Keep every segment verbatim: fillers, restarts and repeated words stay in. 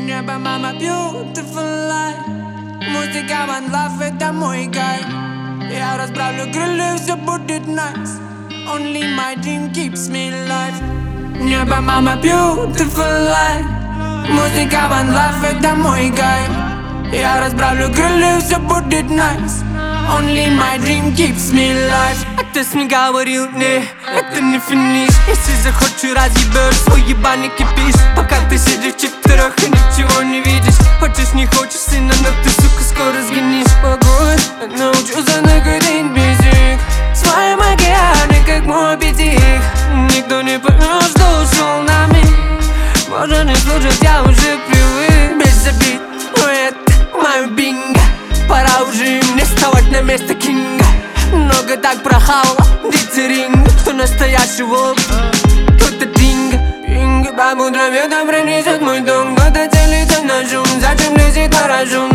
Небо, мама, beautiful life. Музыка, one love, это мой кайф. Я расправлю крылья, все будет nice. Only my dream keeps me alive. Небо, мама, beautiful life. Музыка, one love, это мой кайф. Я расправлю крылья, все будет nice. Only my dream keeps me alive. Отец мне говорил, не, это не финиш. Если захочешь, разъебешь свой ебаный кипиш. Пока ты сидишь в четверых и ничего не видишь. Хочешь, не хочешь, сына, но ты, сука, скоро сгинешь. Погодь, научился находить бесик. В своем океане, как Моби Дик. Никто не поймет, что ушел на миг. Можно не слушать, я уже привык. Без обид, но это мое бинго. Пора уже мне вставать на место кинга. Много так прохавала, длится ринг. Кто настоящий волк, кто-то динго. Пинго, по утрам ветром пронесет мой дом. Кто-то целится на шум, зачем лезет парашют.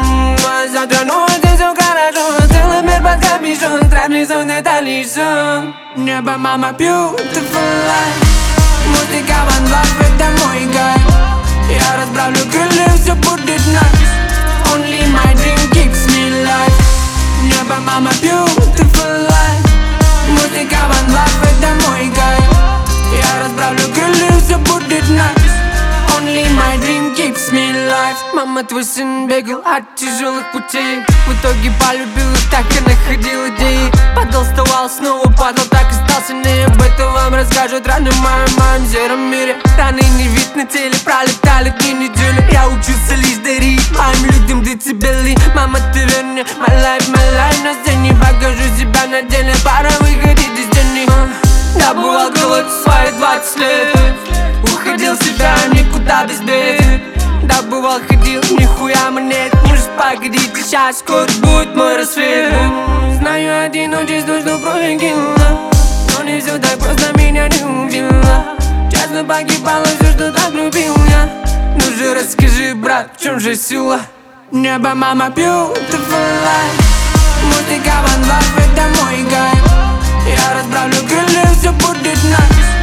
А завтра ночью все хорошо. Целый мир под капюшон, страшный сон, это лишь сон. Небо, мама, beautiful life. Музыка, one love, это мой кайф. Я расправлю крылья, все будет nice. Only my dream keeps me alive. Небо, мама, beautiful life. Музыка, one love, это мой кайф. Я расправлю крылья, все будет nice. Only my dream keeps me alive. Мама, твой сын бегал от тяжелых путей. В итоге полюбил их, так и находил идеи. Падал, вставал, снова падал, так и стал сильнее. Об этом вам расскажут рано в моем, моем сером мире. Раны не вид на теле, пролетали дни, недели. Я учился лишь дарить моим людям децибели. Мама, ты верни, my life, my life. На сцене покажу себя на деле. Пора выходить из тени. Добывал кого-то свои двадцать лет. Уходил в себя, никуда без бед. Добывал, ходил, нихуя монет. Не ж погодите, сейчас скоро будет мой рассвет. Знаю, один очень что прокинула. Но не все так просто, меня не убила. Честно погибало все, что так любил я. Ну же расскажи, брат, в чем же сила? Небо, мама, beautiful life. Музыка, one love, это мой кайф. Я расправлю крылья, все будет nice.